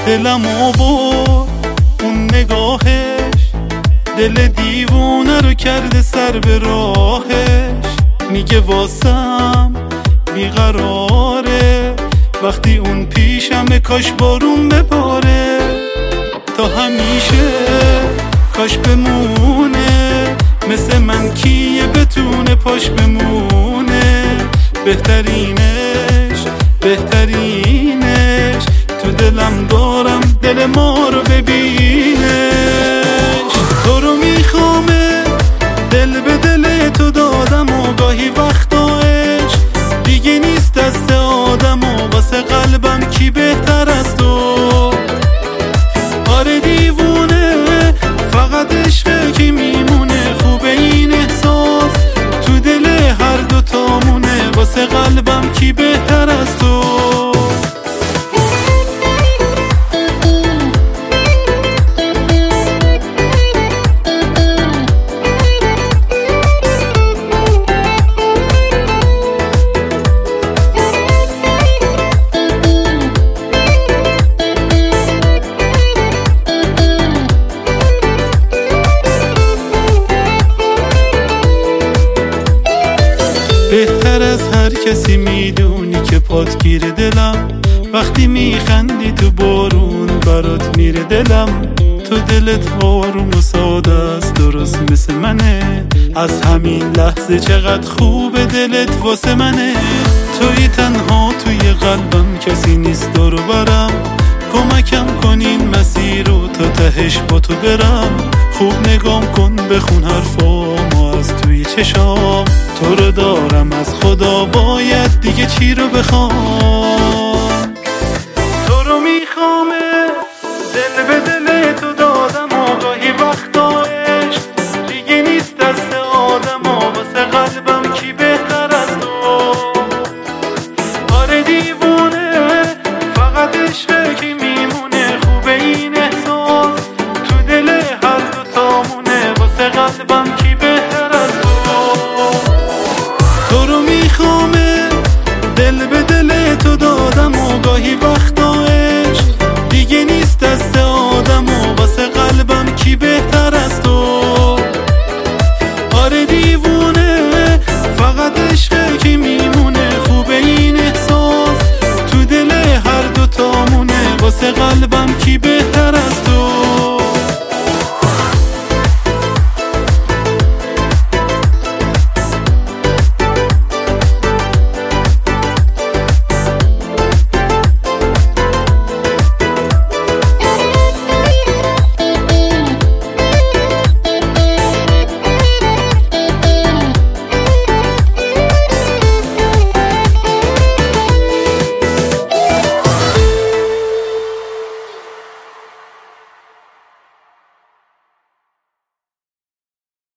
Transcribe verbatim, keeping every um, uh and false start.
دلمو برد اون نگاهش، دل دیوونه رو کرده سر به راهش. میگه واسم بیقراره وقتی اون پیشمه، کاش بارون بباره. تا همیشه کاش بمونه، مثل من کیه بتونه پاش بمونه. بهترینش بهترینش تو دلم دارم، دل ما رو ببینش. تو رو میخوامه، دل به دل تو دادم و گاهی وقتا عشق دیگه نیست دست آدم و واسه قلبم کی بهتر از تو. آره دیوونه فقط عشقه کی میمونه، خوبه این احساس تو دل هر دو تامونه. واسه قلبم کی بهتر از تو. بهتر از هر کسی میدونی که پات گیره دلم، وقتی میخندی تو بارون برات میره دلم. تو دلت آروم و ساده است درست مثل منه، از همین لحظه چقدر خوبه دلت واسه منه. توی تنها توی قلبم کسی نیست دارو برم، کمکم کن این مسیر رو تا تهش با تو برم. خوب نگام کن بخون حرفامو از توی چشام، تو رو دارم از خدا باید دیگه چی رو بخوام. تو رو میخوامه، دل به دل تو دادم و گاهی وقتا عشق دیگه نیست دست آدم و واسه قلبم کی بهتر از تو. آره دیوونه فقط عشقه کی میمونه، خوبه این احساس تو دل هر دو تامونه. واسه قلبم کی بهتر از تو. تو رو میخوامه، دل به دل تو دادم و گاهی وقتا عشق دیگه نیست دست آدم و واسه قلبم کی بهتر از تو. آره دیوونه فقط عشقه کی میمونه، خوبه این احساس تو دل هر دو تامونه. واسه قلبم کی بهتر از تو.